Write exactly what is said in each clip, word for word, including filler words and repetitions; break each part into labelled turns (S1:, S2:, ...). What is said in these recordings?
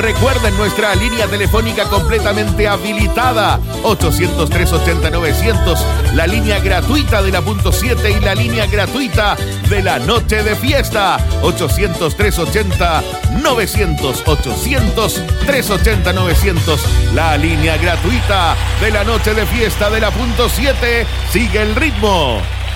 S1: Recuerden nuestra línea telefónica completamente habilitada, ochocientos tres ochenta novecientos, la línea gratuita de la punto siete y la línea gratuita de la noche de fiesta, ochocientos tres ochenta novecientos, ochocientos tres ochenta novecientos, la línea gratuita de la noche de fiesta de la punto siete. Sigue el ritmo.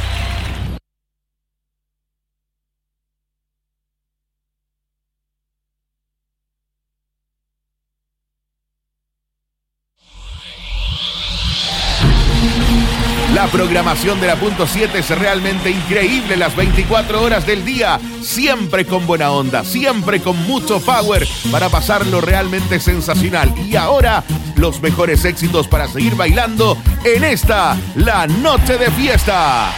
S1: La programación de la punto siete es realmente increíble las veinticuatro horas del día, siempre con buena onda, siempre con mucho power para pasarlo realmente sensacional. Y ahora, los mejores éxitos para seguir bailando en esta, la noche de fiesta.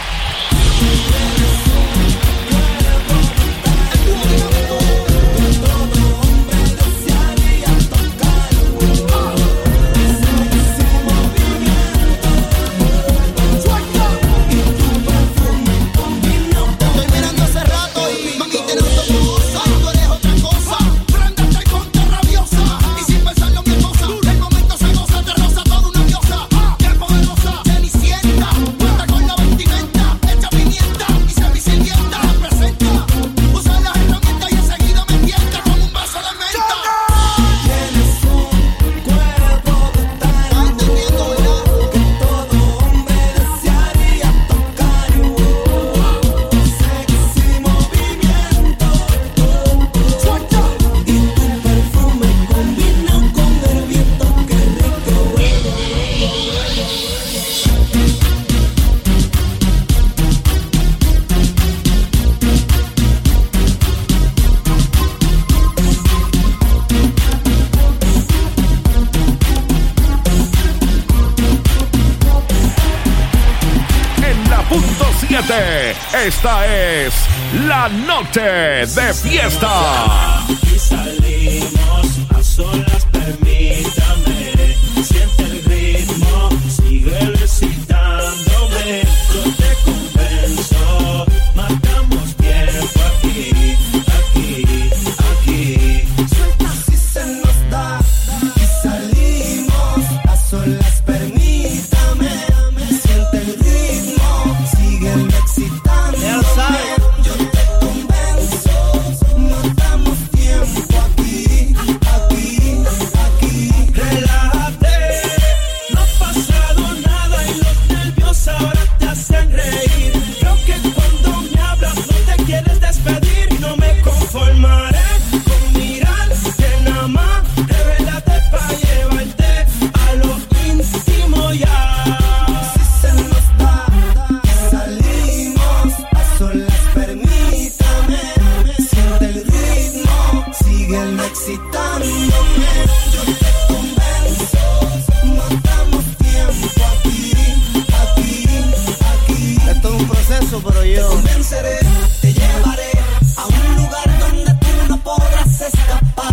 S1: Esta es la noche de fiesta.
S2: Y salimos a solas, permítame. Siente el ritmo, sigue recitándome. Yo te convenzo, matamos tiempo aquí, aquí, aquí. Suelta si se nos da. Y salimos a solas, permítame. Siente el ritmo, sigue excitando. Yo te convenzo, matamos tiempo aquí, aquí, aquí. Relájate, no ha pasado nada y los nervios ahora te hacen reír. Creo que cuando me hablas no te quieres despedir y no me conformaré con mirarte nada más. Revélate pa' llevarte a lo íntimo ya. Si se nos da y salimos a solas, permítame. Siente el ritmo, síguelo excitándome. Yo te convenzo, matamos tiempo aquí, aquí, aquí. Esto es un proceso, pero yo te convenceré, te llevaré a un lugar donde tú no podrás escapar,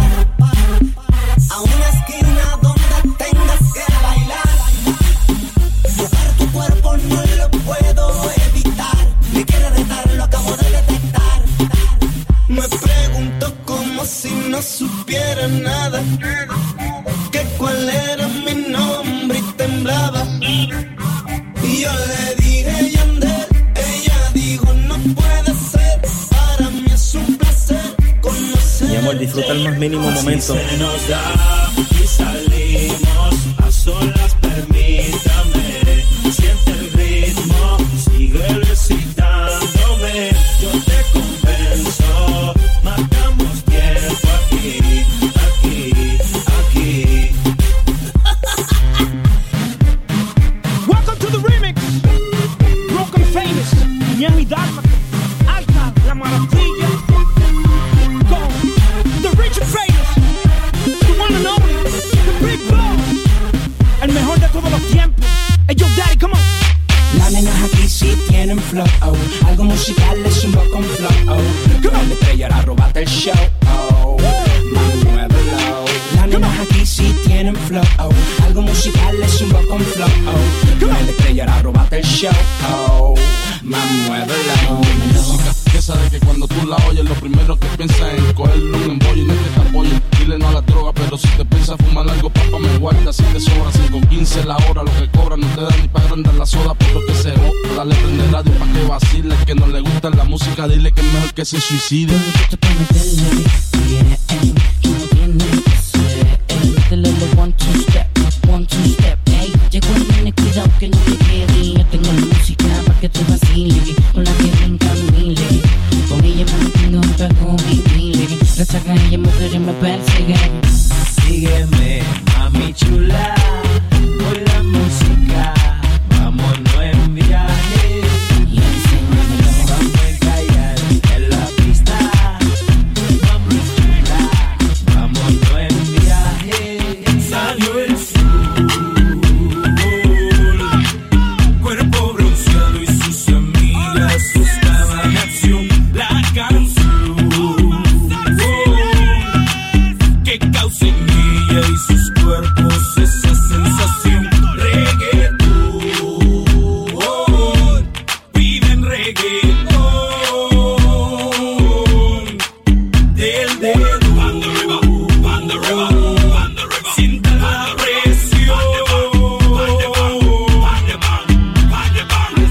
S2: a una esquina donde tengas que bailar. Tocar tu cuerpo no lo puedo evitar. Me quiere retar, lo acabo de detectar. Me pregunto como si no supiera nada, que cuál era mi nombre y temblaba. Y yo le dije Yandel, ella dijo no puede ser. Para mí es un placer conocer.
S3: Mi amor, disfruta el más mínimo momento.
S2: Así se nos da y salimos a solas, permítame. Siente el ritmo, sigue recitándome. Yo te convenzo, matamos tiempo aquí, aquí, aquí.
S4: Welcome to the remix. Broken famous. Miami Dalma. Alta la maravilla. Go. The rich and famous. The one and only. The big boss. El mejor de todos los tiempos. Hey, yo, daddy, come on.
S5: Las nenas aquí sí tienen flow, oh. Algo musical es un rock con flow, oh. Come on. La estrella la robaste el show, oh. Mami, muévelo. Las nenas aquí sí tienen flow, oh. Algo musical es un rock con flow, oh. Come on. La estrella la robaste el show, oh. Mami, muévelo.
S6: Música que sabe que cuando tú la oyes lo primero que piensas es en cogerle un embollo y no es que te apoyen. Dile no a la droga pero Pero si te piensas fumar algo, papá, me guarda. Si te sobra cinco quince la hora, lo que cobra no te da ni para agrandar la soda. Por lo que se joda, dale prende radio pa' que vacile. Que no le gusta la música, dile que es mejor que se suicide.
S7: Dale one two step, one two step, ey. Llegó el nene, cuidado que no te quede. Yo tengo la música pa' que te vacile, con la que brinca mile. Con ella me mantengo un poco vivile. Gracias a ella mujeres me persiguen.
S2: Sígueme, mami chula, con la música, vámonos en viaje.
S7: Y enséñamelo.
S2: Vamos a callar en la pista, mami chula, vámonos en viaje. Salió el sol, cuerpo bronceado y sus amigas estaban en acción. La canción que causa en ella y sus cuerpos esa sensación. Reggaetón, piden reggaetón. Del dedo, pan de arriba, pan de arriba, pan de arriba. Sienta la presión. Pan de pan, pan de pan, pan de pan.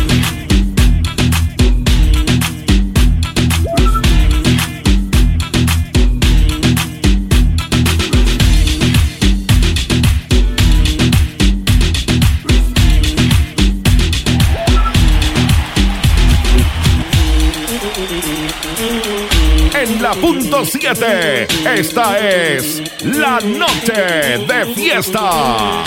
S1: En la punto siete, esta es la noche de fiesta.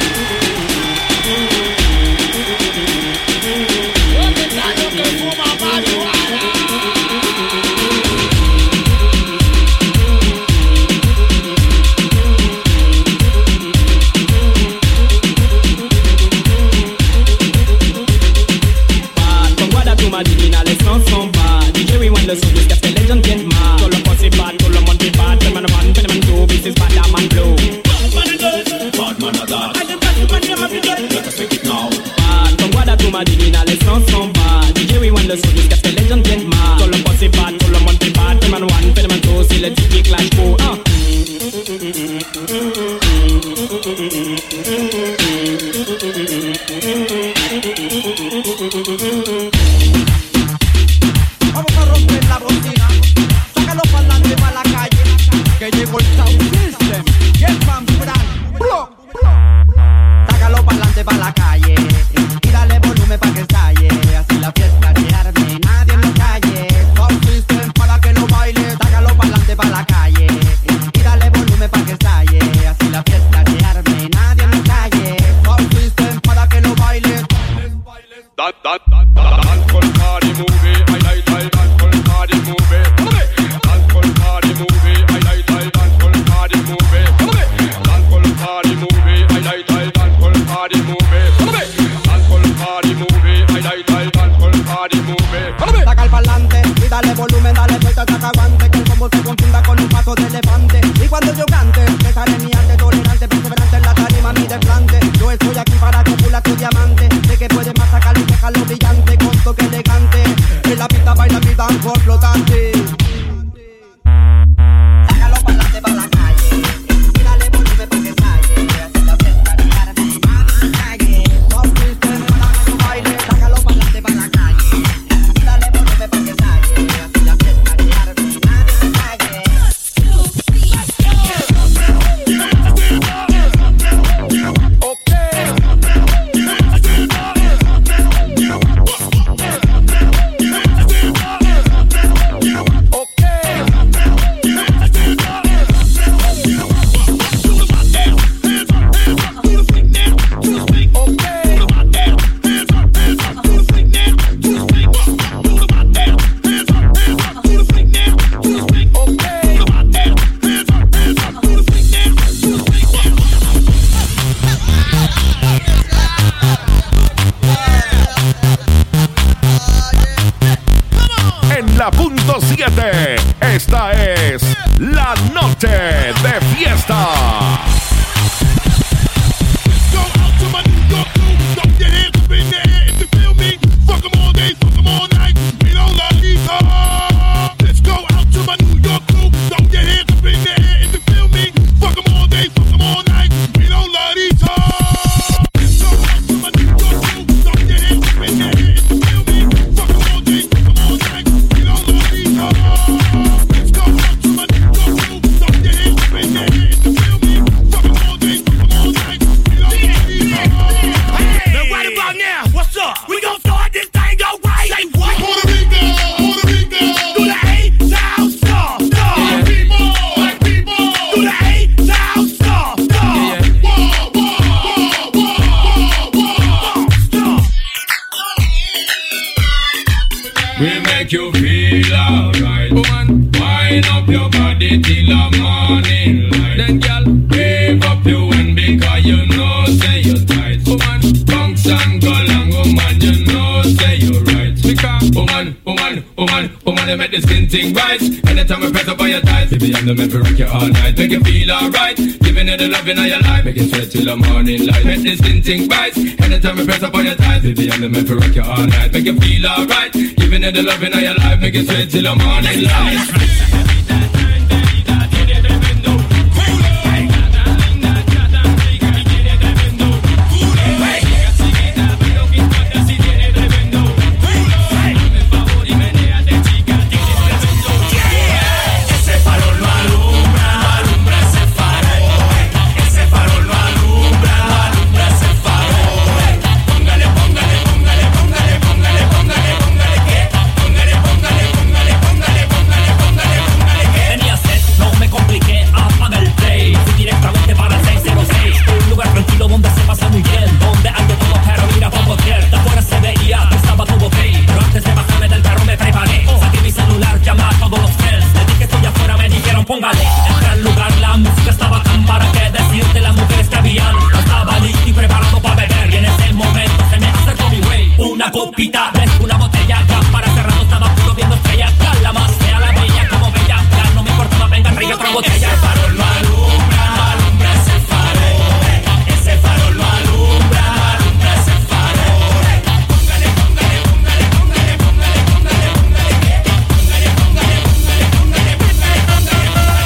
S8: Con Guadalupe originales no son bad. D J rewind the songs que legend get mad. Todo lo pussy bad, todo lo money bad. Fenomen one, fenomen two, this is bad, that man blue.
S2: Bad man a that. Let us take it now.
S8: Bad, con Guadalupe originales no son bad. D J rewind the songs que legend get mad. Todo lo pussy bad, todo lo money bad. Fenomen one, fenomen two, see the Tiki clash go. Uh.
S9: Vamos a romper la bocina, sácalo para adelante para la calle, que llegó el sound system, y el fan plan. Sácalo para adelante para la calle, y dale volumen para que estalle, así la fiesta se arme, nadie lo calle. Sound system para que lo baile, sácalo para adelante para la calle, y dale volumen para que estalle, así la fiesta se arme, nadie lo calle. Sound system para que lo baile.
S6: Dan, dan, dan, dan, dan, col party movie, ay, ay, ay, dan, col party movie, dan, col party movie, ay, ay, ay, dan, col party movie, dan, col party movie, ay, ay, ay, dan, col party movie, dan, col party movie, ay, ay, ay, dan, col party movie.
S9: Saca el parlante y dale volumen, dale vuelta, saca aguante, que el combo se confunda con un paso de elefante. Y cuando yo cante, te sale mi arte, tolerante, perseverante en la tarima, mi desplante. Yo estoy aquí para copular tu diamante, sé que puedes más sacarlo y dejarlo brillante, con toque elegante. En la pista baila mi danzón flotante. Sácalo para adelante, para la calle, y dale volumen para que salle, así la fiesta se arme, nadie se calle. Sound system para que lo baile, sácalo para adelante, para la calle, y dale volumen para que salle, así la fiesta se arme, nadie se calle.
S1: En la punto siete, esta es la noche de fiesta.
S6: Go out to my New York crew, throw your hands up in the air if you feel me. Fuck 'em all day, fuck 'em all night, we don't like these hoes. Let's go out to my New York crew, throw your hands up in the air if you feel me. Fuck
S8: make the skin ting rise. Anytime we press up on your thighs, baby, I'm the man for rock you all night. Make you feel alright, giving you the loving of your life. Make you sweat till the morning light. Make the skin ting rise. Anytime we press up on your thighs, baby, I'm the man for rock you all night. Make you feel alright, giving you the loving of your life. Make you sweat till the morning light. Póngale, en gran lugar la música estaba tan para que decirte las mujeres que habían. Yo estaba listo y preparado para beber y en ese momento se me acercó mi güey. Una copita, ves una botella, ya para cerrado estaba puro viendo estrellas. Ya la más fea, la bella como bella, ya no me importaba, venga, trae otra botella. Ese farol lo alumbra, lo alumbra ese farol. Ese farol lo alumbra, lo alumbra ese farol. Póngale, póngale, póngale, póngale, póngale, póngale, póngale, ¿qué? Póngale, póngale, póngale, póngale, póngale, póngale.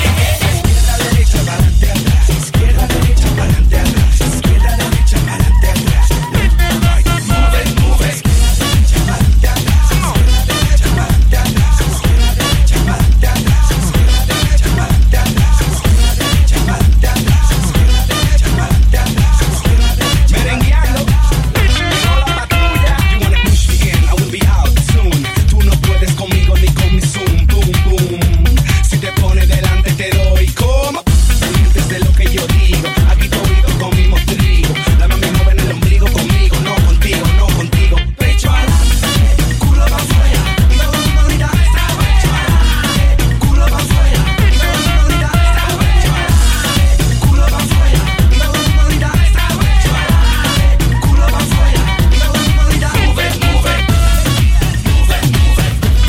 S8: Izquierda, derecha, para adelante, atrás. Izquierda, derecha, para adelante, atrás. Mueve, mueve. Izquierda, derecha, para adelante, atrás. Izquierda, derecha, para adelante, atrás. Izquierda, derecha, para adelante, atrás. Izquierda, derecha, para adelante, atrás. Izquierda, derecha, para adelante, atrás. Izquierda, derecha, para adelante, atrás. Izquierda, derecha. Merengueando. Llegó la patrulla. You wanna push me in, I will be out soon. Tú no puedes conmigo ni con mi zoom. Boom, boom. Si te pones delante te doy como. Desde lo que yo digo, aquí todo comimos trigo. La mami mueve el ombligo conmigo, no contigo, no contigo. Pecho adelante, culo va afuera. Y todo el mundo grita, está pecho adelante, culo va afuera. Y todo el mundo grita, está pecho adelante, culo va afuera. Y todo el mundo grita, está pecho adelante, culo va afuera. Y todo el mundo grita, move, move, move, move,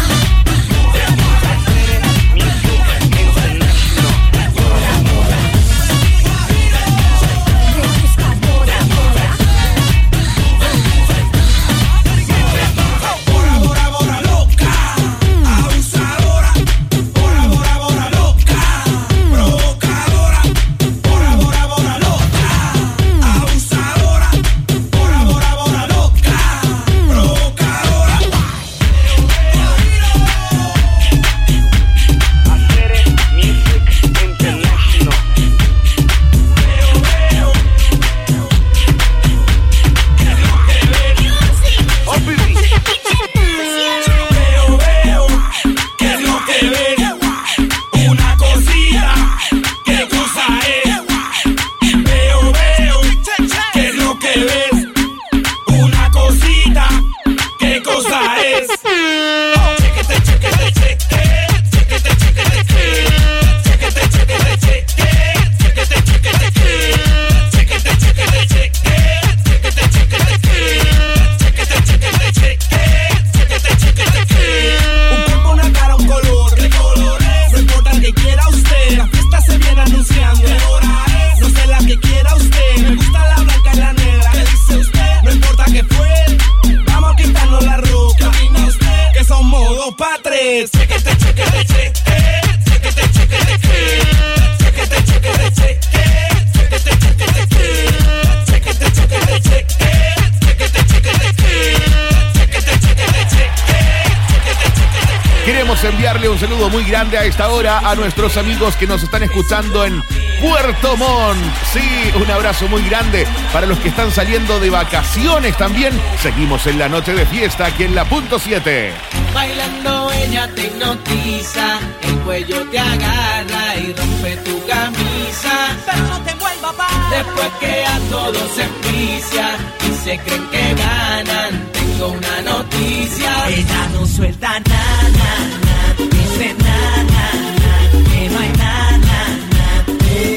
S1: Queremos enviarle un saludo muy grande a esta hora a nuestros amigos que nos están escuchando en Puerto Montt. Sí, un abrazo muy grande para los que están saliendo de vacaciones también. Seguimos en la noche de fiesta aquí en la punto siete.
S10: Bailando ella te hipnotiza, el cuello te agarra y rompe tu camisa. Pero no te vuelva pa. Después que a todos se envicia y se creen que ganan, tengo una noticia. Ella no suelta nada, nada, dice nada, nada, que no hay nada, nada.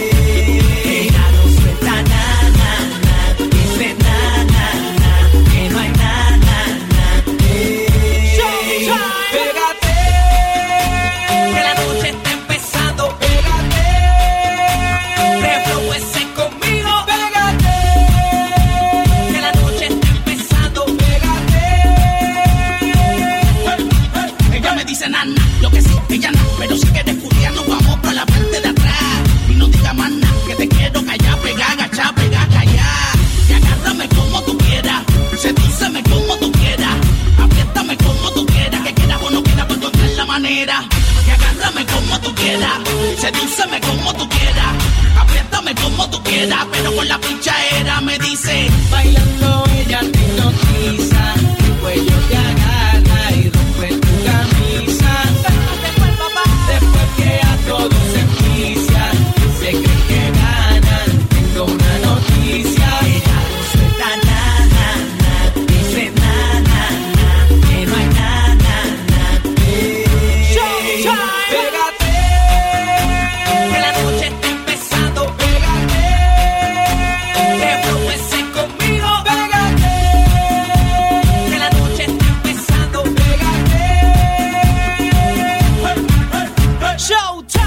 S10: Ella no suelta nada, nada, dice nada, nada, que no hay nada, nada. Pégate,
S11: quieras, sedúceme como tú quieras, apriétame como tú quieras, pero con la pichaera me dice,
S10: bailando ella te hipnotiza, el cuello te agarra y rompe tu camisa. Después que a todos se envicia, se creen que ganan, tengo una noticia.
S11: Ella no suelta nada, nada, dice nada, nada, que no hay nada, nada.
S10: Pégate,
S11: que la noche está empezando, pégate, que profese conmigo, pégate, que la noche está empezando, pégate.
S4: Showtime.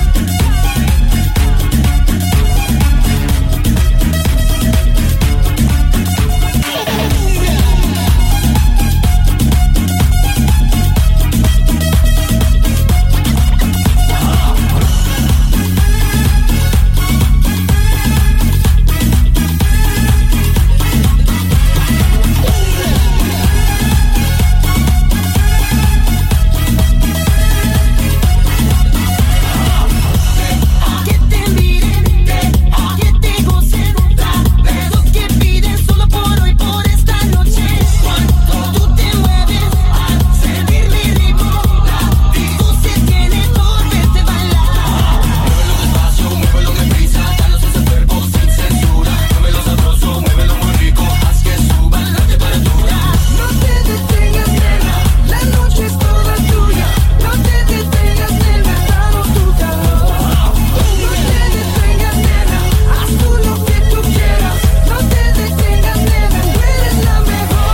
S11: Que te miren, que te gocen, besos que piden solo por hoy, por esta noche. Cuando tú te mueves al sentir mi ritmo, tú se tienes por verte bailar. Muévelo despacio, muévelo deprisa, danos ese cuerpo sin censura. Muévelo sabroso, muévelo muy rico, haz que suba la temperatura. No te detengas, nena, la noche es toda tuya. No te detengas, nena, danos tu calor. No te detengas, nena, haz tú lo que tú quieras. No te detengas, nena, tú eres la mejor.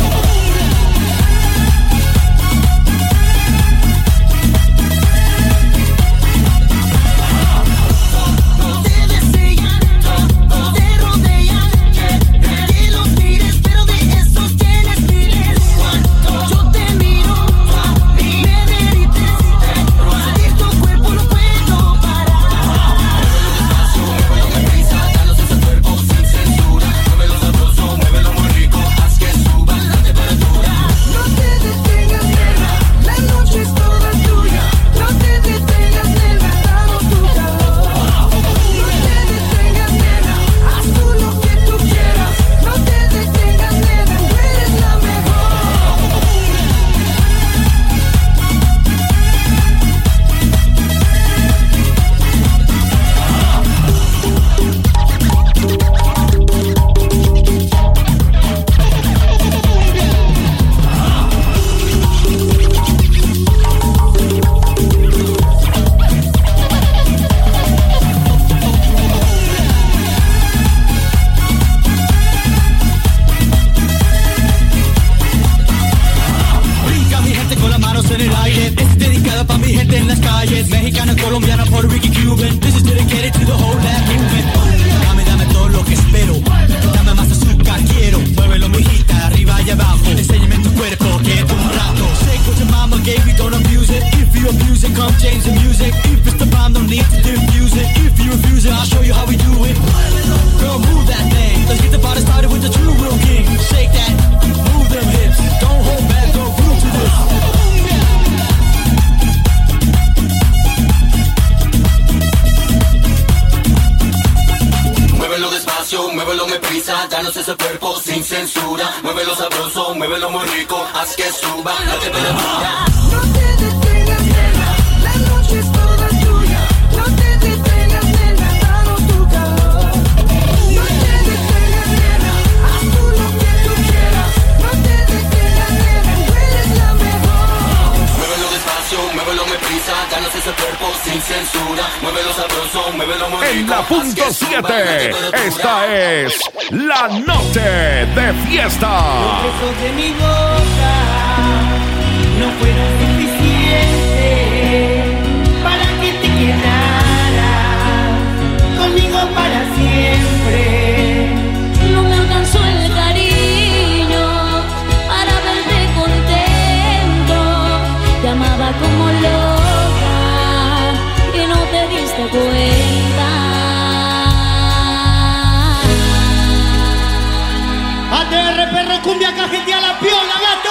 S11: Te desean, te rodean, que los mires, pero de esos tienes miles. Yo te miro, me derrites, sentir tu cuerpo no puedo parar. Muévelo despacio, muévelo deprisa, danos ese cuerpo sin censura. Muévelo sabroso, muévelo muy rico, haz que suba la temperatura. No te detengas, nena, la noche es toda tuya. No te detengas, nena, danos tu calor. No te detengas, nena, haz tú lo que tú quieras. No te detengas, nena, tú eres la mejor. Brinca mi gente con las manos en el aire. Este es dedicado para mi gente en las calles. Mexicana, colombiana, Puerto Rican, Cuban. This is dedicated to the whole land movement. Dame, dame todo lo que espero. Dame más azúcar, quiero. Muévelo, mijita, arriba y abajo. Enséñame tu cuerpo, que es un rato. Shake what your mama gave you, don't abuse it. If you abuse it, come change the music. If it's the bomb, don't need to diffuse it. If you refuse it, I'll show you how we do it. Girl, move that thing. Let's get the party started with the true real king. Shake that, move them hips. Don't hold back, go groove to this. Muévelo despacio, muévelo deprisa, danos ese cuerpo sin censura. Muévelo sabroso, muévelo muy rico, haz que suba la temperatura. No te detengas, nena, la noche es toda tuya. No te detengas, nena, danos tu calor. No te detengas, nena, haz tú lo que tú quieras. No te detengas, nena, tú eres la mejor. Muévelo despacio, muévelo deprisa, danos ese cuerpo sin censura. Muévelo sabroso, muévelo muy rico.
S1: En la punto siete, esta es la noche de fiesta.
S10: Los besos de mi boca no fueron suficientes para que te quedaras conmigo para siempre.
S7: No me alcanzó el cariño para verte contento. Te amaba como loca y no te diste cuenta.
S4: A T R perro cumbia cajetea la piola, gato.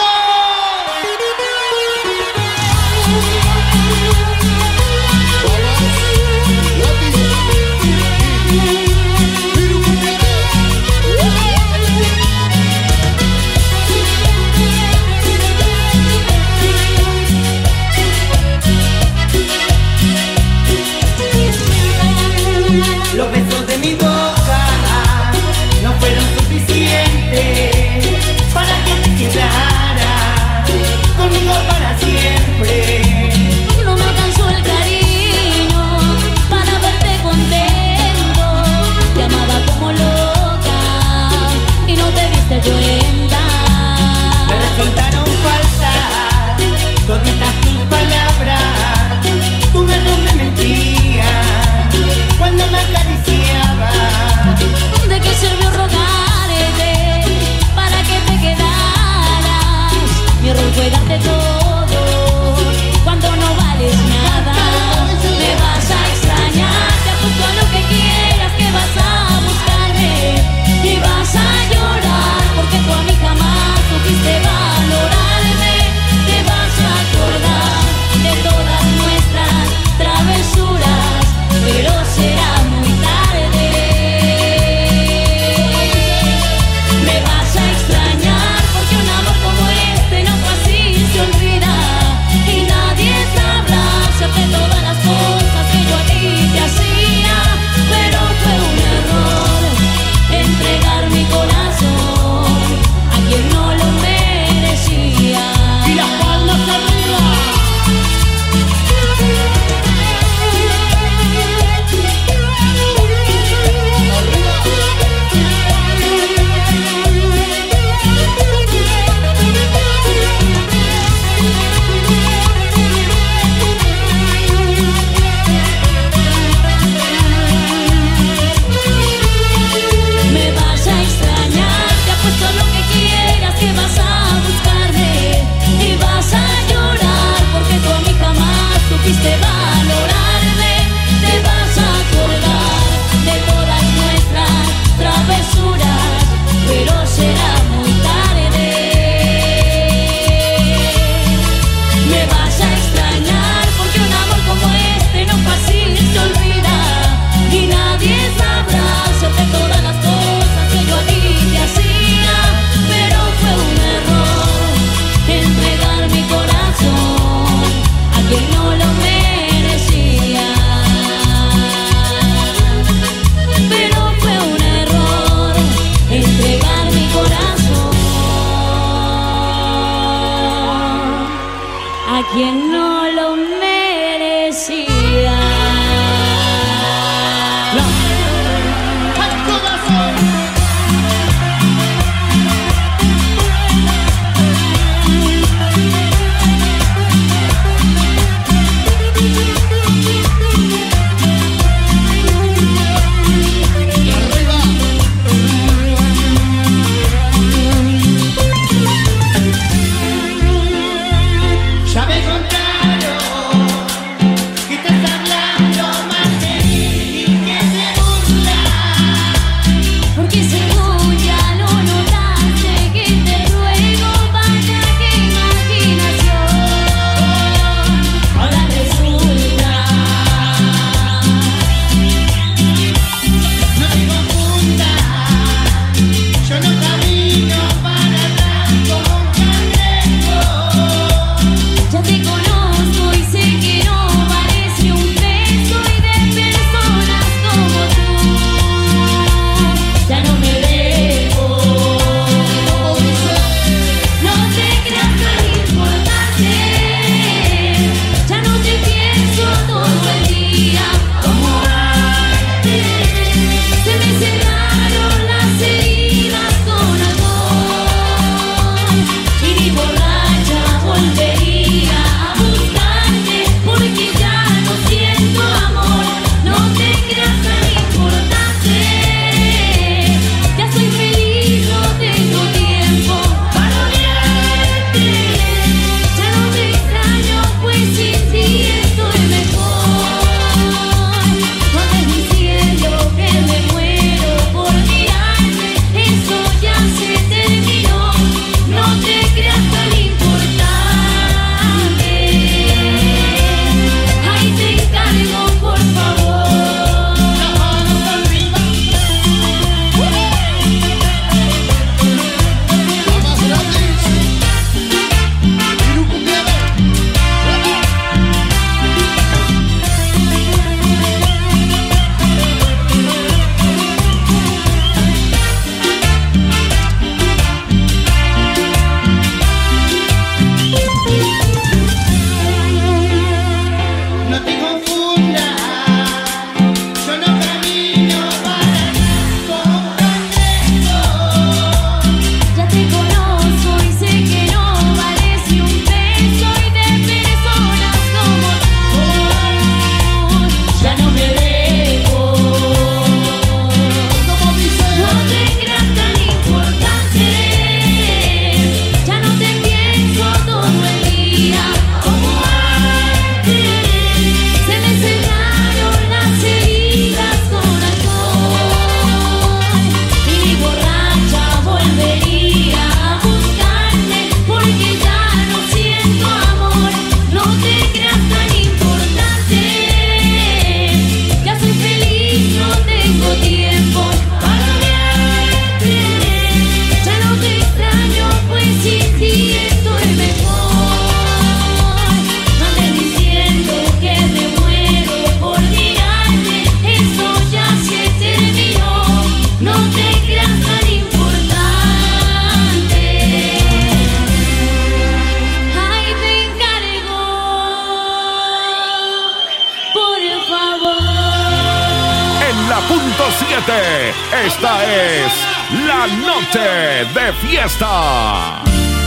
S1: la punto siete. Esta es la noche de fiesta.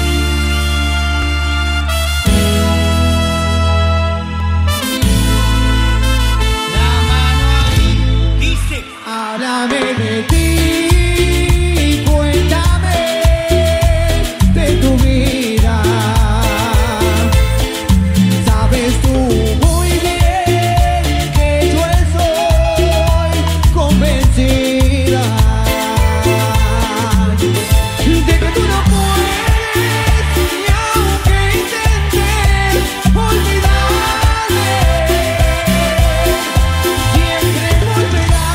S11: Háblame de ti, cuéntame de tu vida. Sabes tú muy bien que yo estoy convencida de que tú no puedes, ni aunque intentes olvidarme, siempre volverás.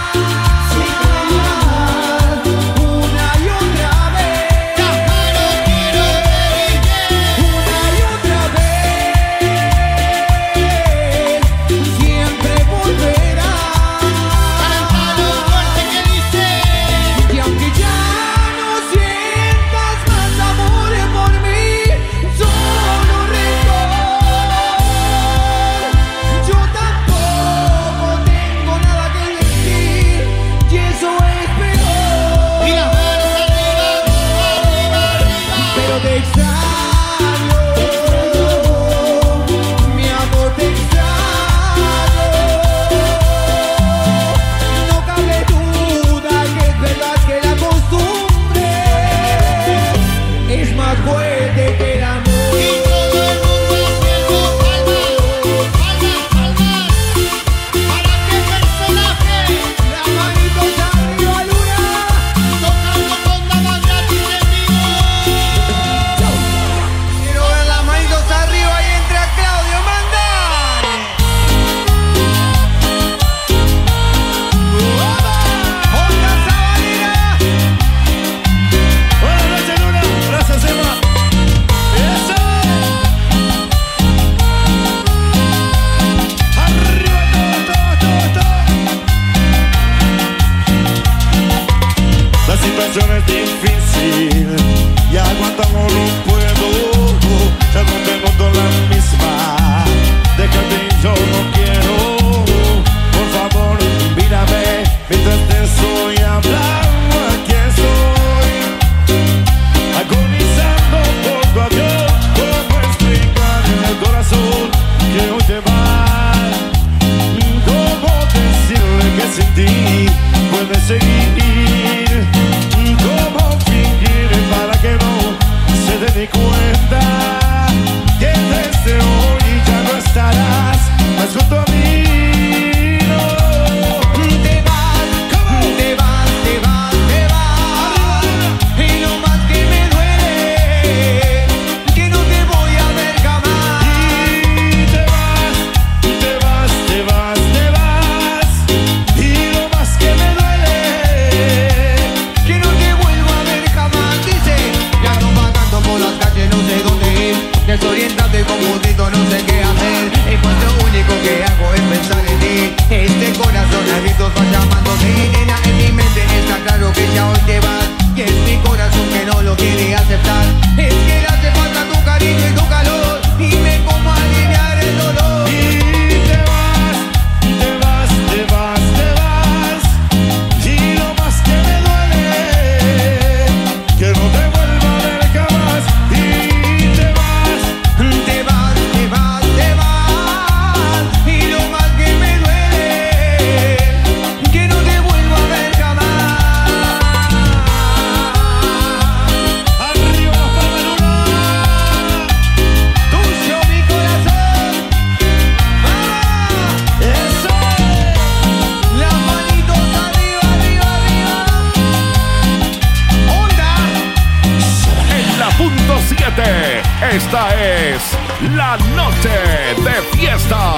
S1: Esta es la noche de fiesta.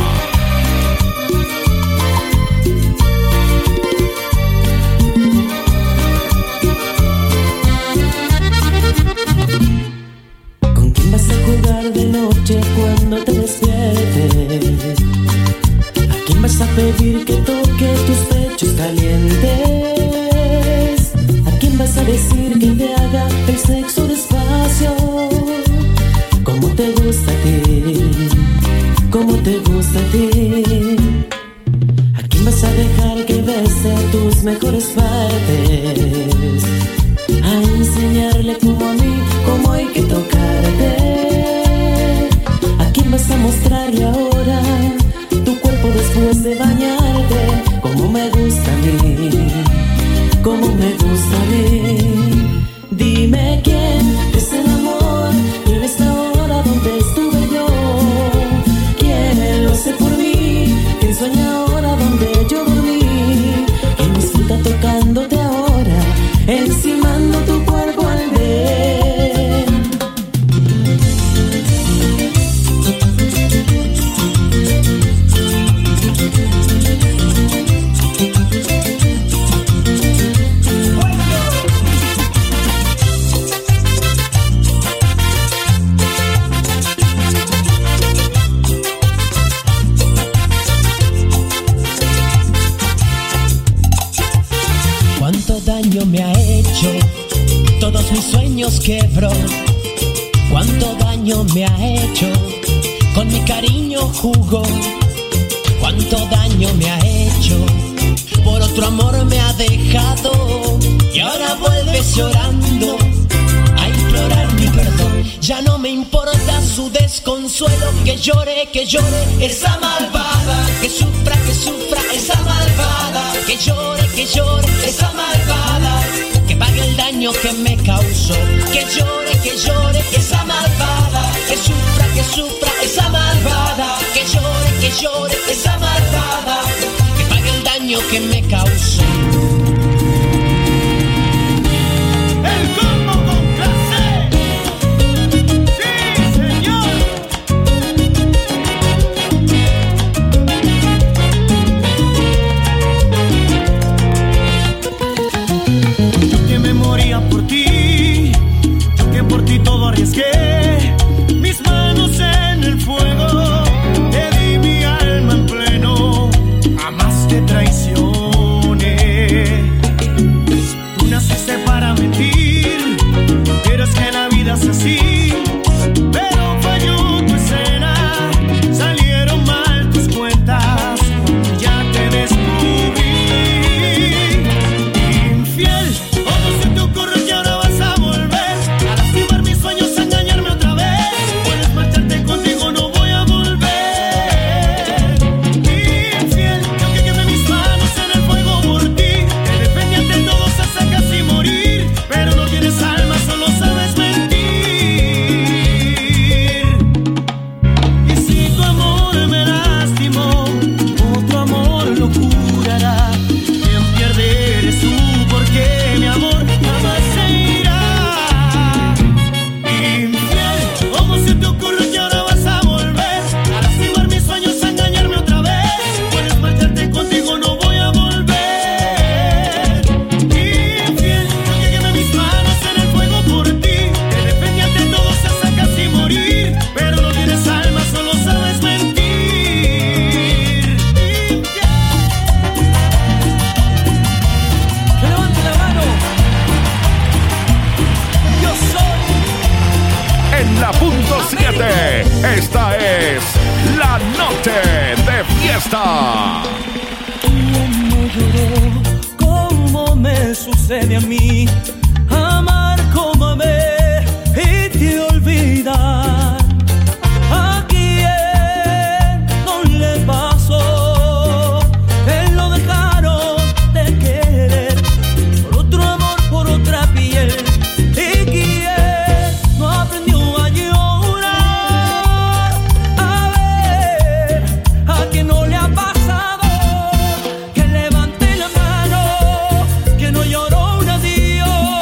S12: ¿Con quién vas a jugar de noche cuando te despiertes? ¿A quién vas a pedir que toque tus pechos calientes? ¿A quién vas a decir que te haga el sexo despacio? ¿Cómo te gusta a ti? ¿Cómo te gusta a ti? ¿A quién vas a dejar que bese tus mejores partes, a enseñarle como a mí, cómo hay que tocarte. ¿A quién vas a mostrarle ahora tu cuerpo después de bañarte? Como me gusta a mí, como me gusta a mí. Dime quién es el amor en esta hora donde estuve yo. ¿Quién lo hace por mí? ¿Quién sueña ahora donde yo dormí? ¿Quién disfruta tocándote ahora, encimando tu cuerpo al ver?
S5: Cuánto daño me ha hecho, todos mis sueños quebró. Cuánto daño me ha hecho, con mi cariño jugó. Cuánto daño me ha hecho, por otro amor me ha dejado. Y ahora vuelves llorando a implorar mi perdón. Ya no me importa su desconsuelo, que llore, que llore esa malvada, que sufra, que sufra esa malvada, que llore, que llore esa malvada, que pague el daño que me causó. Que llore, que llore esa malvada, que sufra, que sufra esa malvada, que llore, que llore esa malvada, que pague el daño que me causó.
S4: El combo con clase. Sí, señor. Yo que me moría por ti, yo que por ti todo arriesgué, mis manos en el fuego, te di mi alma en pleno, jamás te traicioné. Tú naciste para mentir, pero es que la vida es así. Pero falló tu escena, salieron mal tus cuentas, ya te descubrí. Infiel, ¿cómo se te ocurre que ahora vas a volver a lastimar mis sueños, a engañarme otra vez? Puedes marcharte contigo, no voy a volver. Infiel, yo que quemé mis manos en el fuego por ti, te defendí ante todos hasta casi morir, pero no tienes alma, solo sabes mentir. Y si tu amor me lastimó, otro amor lo curará. Quien pierde eres tú, porque mi amor jamás se irá. Infiel, ¿cómo se te ocurre que ahora vas a volver a lastimar mis sueños, a engañarme otra vez? Puedes marcharte contigo, no voy a volver. Infiel, yo que quemé mis manos en el fuego por ti, te defendí ante todos hasta casi morir, pero no tienes alma, solo sabes mentir. Que levante la mano. Yo soy.
S1: En la punto siete, esta es la noche de fiesta.
S12: Cómo lloró, cómo me sucede a mí, amar como amé y te olvidar. ¿A quién no le pasó? Que lo dejaron de querer por otro amor, por otra piel. ¿Y quién no aprendió a llorar? A ver, ¿a quién no le ha pasado? Que levante la mano, que no lloró un adiós.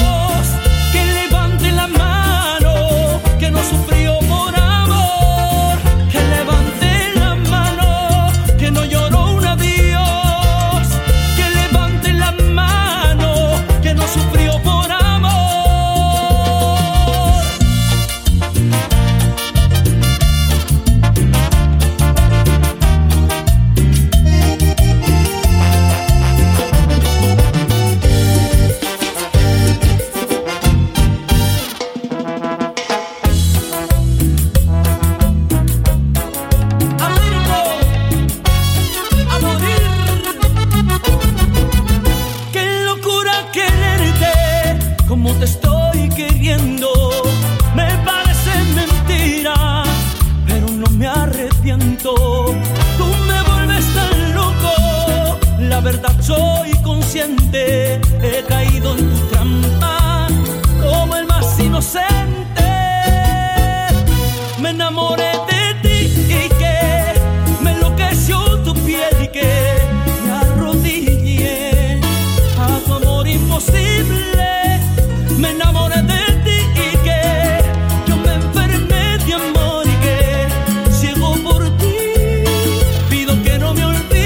S4: verdad soy consciente, he caído en tu trampa como el más inocente. Me enamoré de ti y que me enloqueció tu piel y que me arrodillé a tu amor imposible. Me enamoré de ti y que yo me enfermé de amor y que ciego por ti pido que no me olvides.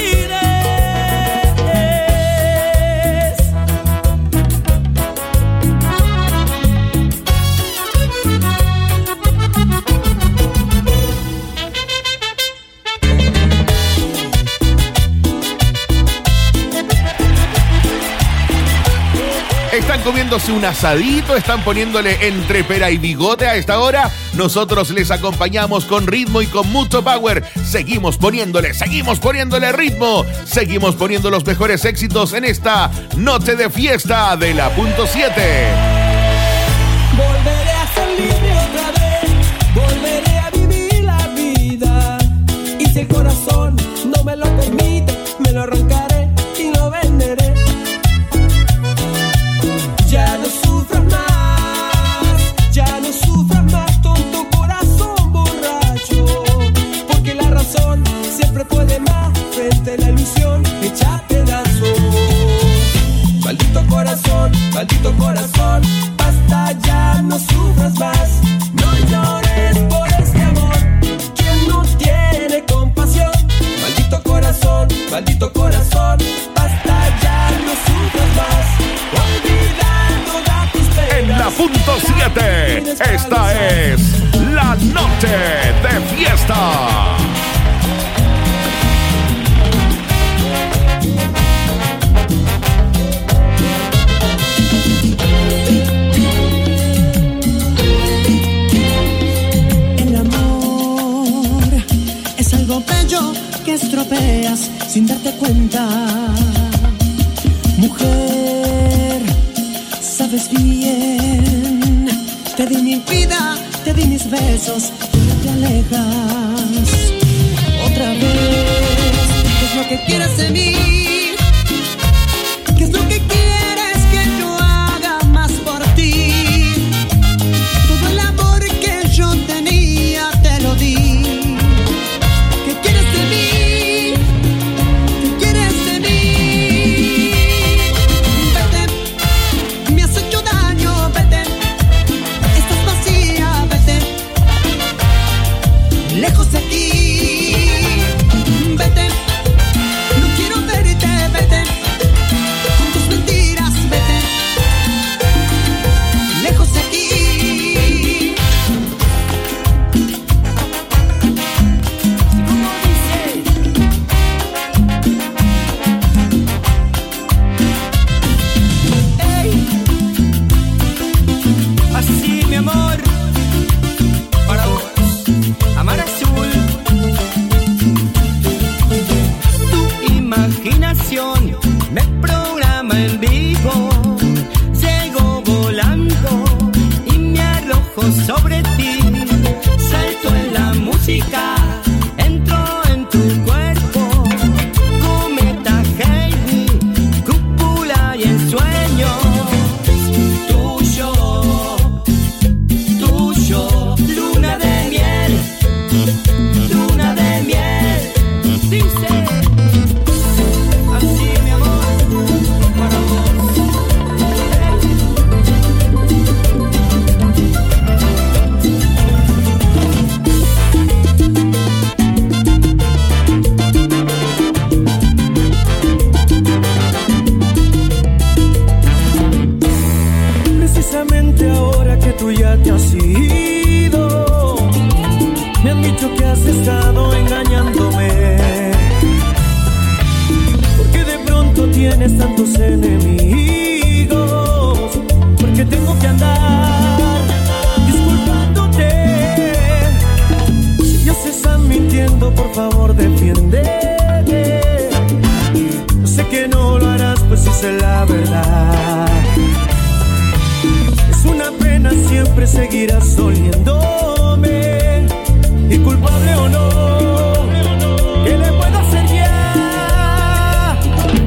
S1: Están comiéndose un asadito, están poniéndole entre pera y bigote a esta hora. Nosotros les acompañamos con ritmo y con mucho power. Seguimos poniéndole, seguimos poniéndole ritmo. Seguimos poniendo los mejores éxitos en esta noche de fiesta de la punto siete.
S13: Volveré a ser libre otra vez, volveré a vivir la vida. Y si el corazón no me lo permite, me lo arrancaré y lo venderé. Ya no sufras más, ya no sufras más, tonto corazón borracho. Porque la razón siempre puede más frente a la ilusión hecha pedazos. Maldito corazón, maldito corazón, basta ya, no sufras más. No llores por este amor, quien no tiene compasión. Maldito corazón, maldito corazón, basta ya, no sufras más. Olvida todas tus penas.
S1: En la punto siete, esta es la noche de fiesta.
S12: Bello que estropeas sin darte cuenta. Mujer, sabes bien, te di mi vida, te di mis besos, pero te alejas otra vez. ¿Qué es lo que quieres de mí? ¿Qué es lo que quieres que yo haga más por ti? Todo el amor que yo tenía te lo di.
S13: Lejos de aquí, vete, no quiero verte, vete, con tus mentiras, vete, lejos de aquí. ¿Cómo dice? Hey, así mi amor, para vos. Amar azul, tu imaginación me programa en vivo. Llego volando y me arrojo sobre ti. Salto en la música, entro en tu cuerpo. Cometa Heidi, cúpula y ensueño. Tuyo, tuyo, luna de miel. Luna de miel, dice, así mi amor, para vos. Precisamente ahora que tú ya te has ido, me han dicho que has estado engañándome. Porque de pronto tienes tantos enemigos. Porque tengo que andar disculpándote. Si ellos están mintiendo, por favor defiéndeme. Yo sé que no lo harás, pues dice la verdad. Es una pena, siempre seguirás oliéndome. Y culpable o no, ¿qué le puedo hacer ya?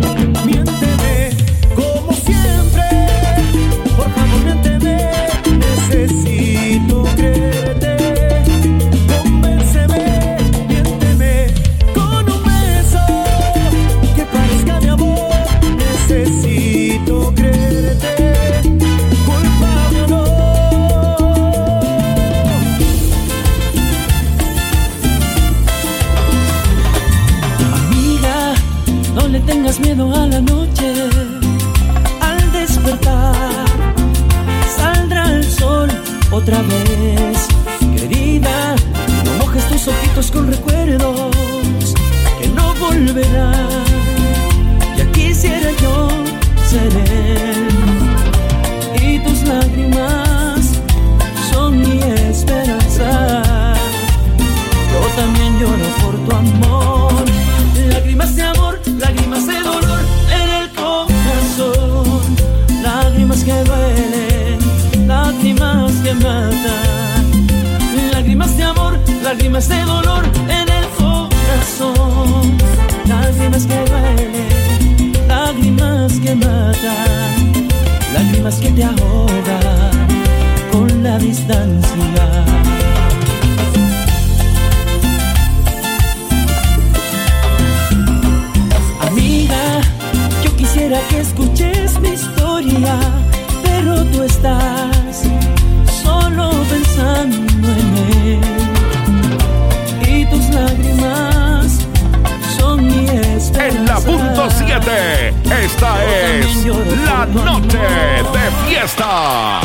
S12: la noche, al despertar, saldrá el sol otra vez. Querida, no mojes tus ojitos con recuerdos que no volverán. Ya quisiera yo ser él, y tus lágrimas son mi esperanza. Yo también lloro por tu amor. Lágrimas de amor, lágrimas de dolor en el corazón. Lágrimas que duelen, lágrimas que matan. Lágrimas de amor, lágrimas de dolor en el corazón. Lágrimas que duelen, lágrimas que matan. Lágrimas que te ahogan con la distancia. Quisiera que escuches mi historia, pero tú estás solo pensando en él, y tus lágrimas son mi esperanza.
S1: En la punto siete, esta es la noche de fiesta.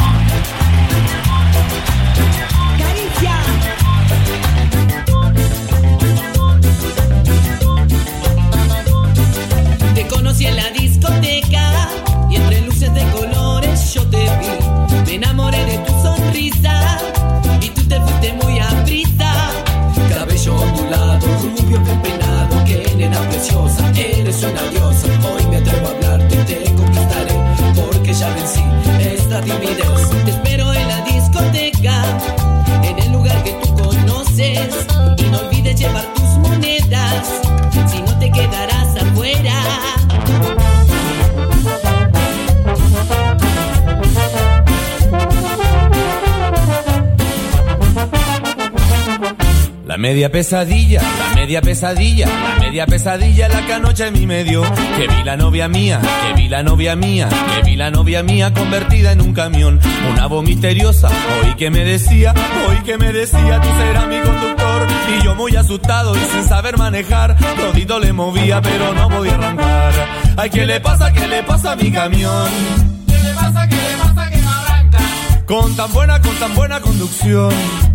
S10: Te conocí en la discoteca y entre luces de colores yo te vi. Me enamoré de tu sonrisa y tú te fuiste muy a prisa. Cabello ondulado, rubio bien peinado, qué nena preciosa, eres una diosa. Hoy me atrevo a hablarte y te conquistaré, porque ya vencí esta timidez. Te espero en la discoteca, en el lugar que tú conoces, y no olvides llevar tus monedas, si no te quedarás afuera.
S14: La media pesadilla, la media pesadilla, la media pesadilla la que anoche a mí me dio. Que vi la novia mía, que vi la novia mía, que vi la novia mía convertida en un camión. Una voz misteriosa, oí que me decía, oí que me decía, tú serás mi conductor. Y yo muy asustado y sin saber manejar, todito le movía pero no podía arrancar. Ay, ¿qué le pasa, qué le pasa a mi camión? ¿Qué le pasa, qué le pasa que no arranca? Con tan buena, con tan buena conducción.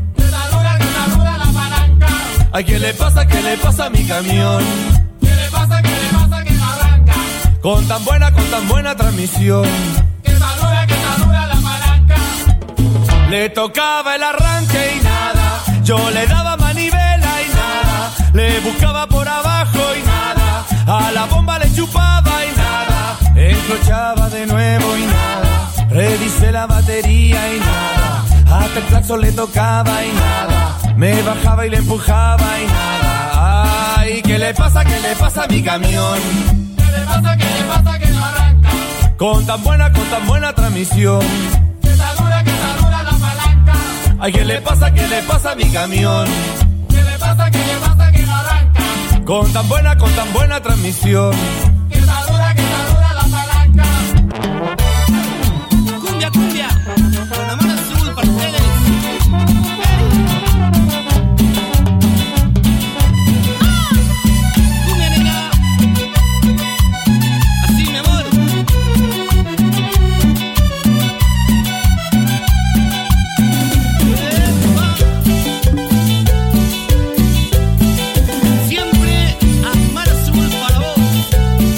S14: Ay, ¿qué le pasa, qué le pasa a mi camión? ¿Qué le pasa, qué le pasa que no arranca? Con tan buena, con tan buena transmisión. Que saluda, que saluda la palanca. Le tocaba el arranque y nada. Yo le daba manivela y nada. Le buscaba por abajo y nada. A la bomba le chupaba y nada. Encrochaba de nuevo y nada. Revisé la batería y nada. Hasta el claxon le tocaba y nada. Me bajaba y le empujaba y nada. Ay, ¿qué le pasa, qué le pasa a mi camión? ¿Qué le pasa, qué le pasa que no arranca? Con tan buena, con tan buena transmisión. Que saluda, que saluda la palanca. Ay, ¿qué le pasa, qué le pasa a mi camión? ¿Qué le pasa, qué le pasa que no arranca? Con tan buena, con tan buena transmisión. Que saluda, que saluda la palanca.
S10: Cumbia, cumbia, con la mano azul para ustedes.
S11: Siempre a mar azul para vos.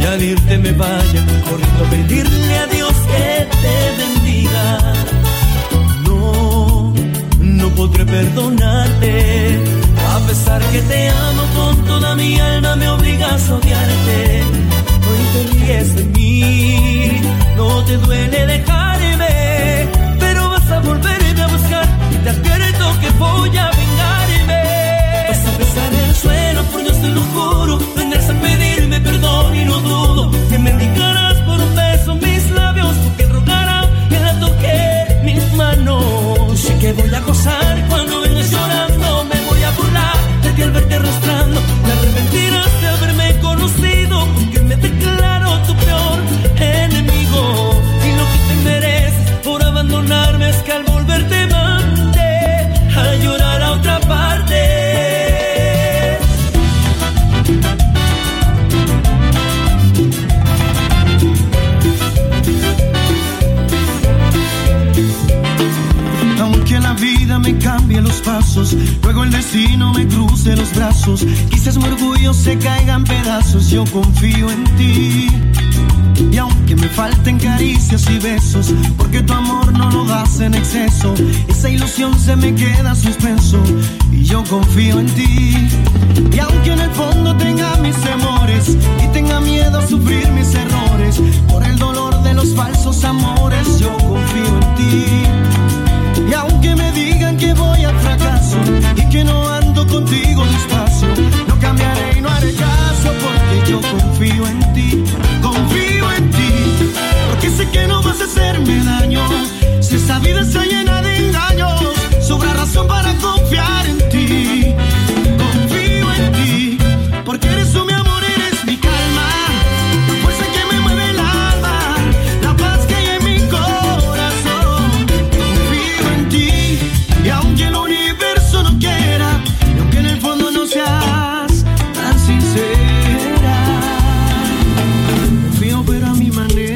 S12: y al irte me vaya corriendo a pedirle a Dios que te bendiga. No, no podré perdonarte, a pesar que te amo con toda mi alma, me obligas a odiarte. Hoy te ríes de mí, no te duele dejarme, pero vas a volverme a buscar y te advierto que voy a vengarme. Vas a besar el suelo, por Dios te lo juro, vendrás a pedirme perdón y no dudo que me indicarás por un beso mis labios, porque rogará que la toque mis manos. Sé que voy a gozar cuando vengas llorando, me voy a burlar de ti al verte arrastrando. Te arrepentirás de haberme conocido, porque me declaro tu peor enemigo. Y lo que te mereces por abandonarme es que al volver te mande a llorar a otra parte.
S15: Aunque la vida me cambie los pasos, luego el destino me cruce los brazos, quizás mi orgullo se caiga en pedazos, yo confío en ti. Y aunque me falten caricias y besos, porque tu amor no lo das en exceso, esa ilusión se me queda suspenso y yo confío en ti. Y aunque en el fondo tenga mis temores y tenga miedo a sufrir mis errores, por el dolor de los falsos amores, yo confío en ti. Y aunque me digan que voy al fracaso y que no ando contigo despacio, no cambiaré y no haré caso, porque yo confío en ti, confío en ti, porque sé que no vas a hacerme daño. Si esta vida está llena de engaños, sobra razón para confiar en ti. Confío en ti, porque eres tú mi amor, eres mi calma, la fuerza que me mueve el alma, la paz que hay en mi corazón. Confío en ti, y aunque el universo no quiera, y aunque en el fondo no seas tan sincera, confío pero a mi manera.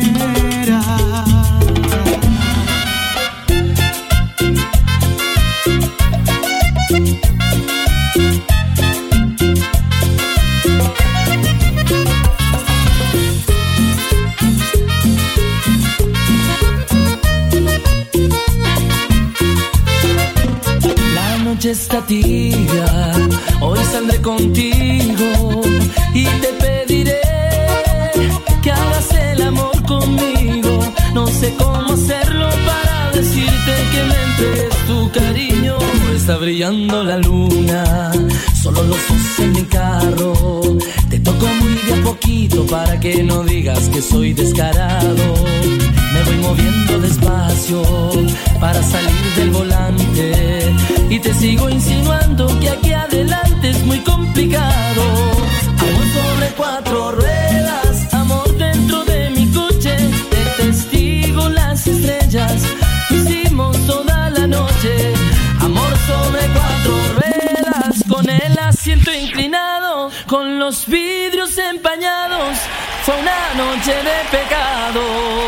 S12: La noche está tibia, hoy saldré contigo y te pediré que hagas el amor conmigo. No sé cómo hacerlo para decirte que me entregues tu cariño. Está brillando la luna, solo los dos en mi carro. Te toco muy de a poquito para que no digas que soy descarado. Me voy moviendo despacio para salir del volante y te sigo insinuando que aquí adelante es muy complicado. Amor sobre cuatro ruedas, amor dentro de mi coche, de testigo las estrellas, hicimos toda la noche. Amor sobre cuatro ruedas, con el asiento inclinado, con los vidrios empañados, fue una noche de pecado.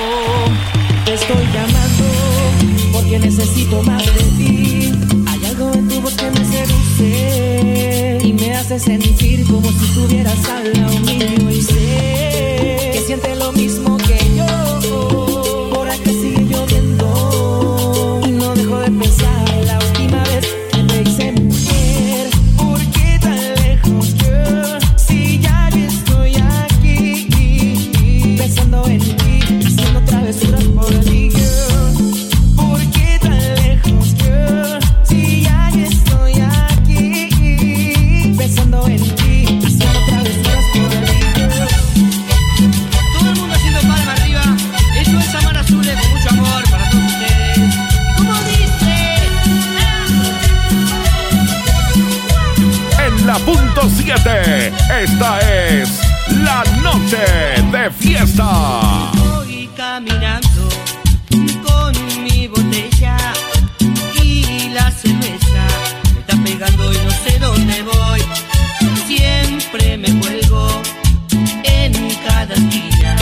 S16: Te estoy llamando porque necesito más de ti. Hay algo en tu voz que me seduce y me hace sentir como si estuvieras al lado mío. Y sé que siente lo mismo que yo. Por acá sigue lloviendo y no dejo de pensar la última vez que te hice mujer. ¿Por qué tan lejos, girl? Si ya que estoy aquí pensando en ti, haciendo travesuras por ti, girl. ¿Por qué tan lejos, girl? Si ya que estoy aquí pensando en ti, haciendo travesuras por ti, girl.
S9: Todo el mundo haciendo palma arriba. Esto es Amar Azules con mucho amor para todos ustedes. ¿Cómo dice?
S1: En la punto siete, esta es La Noche de Fiesta.
S9: Voy caminando con mi botella y la cerveza me está pegando y no sé dónde voy. Siempre me cuelgo en cada esquina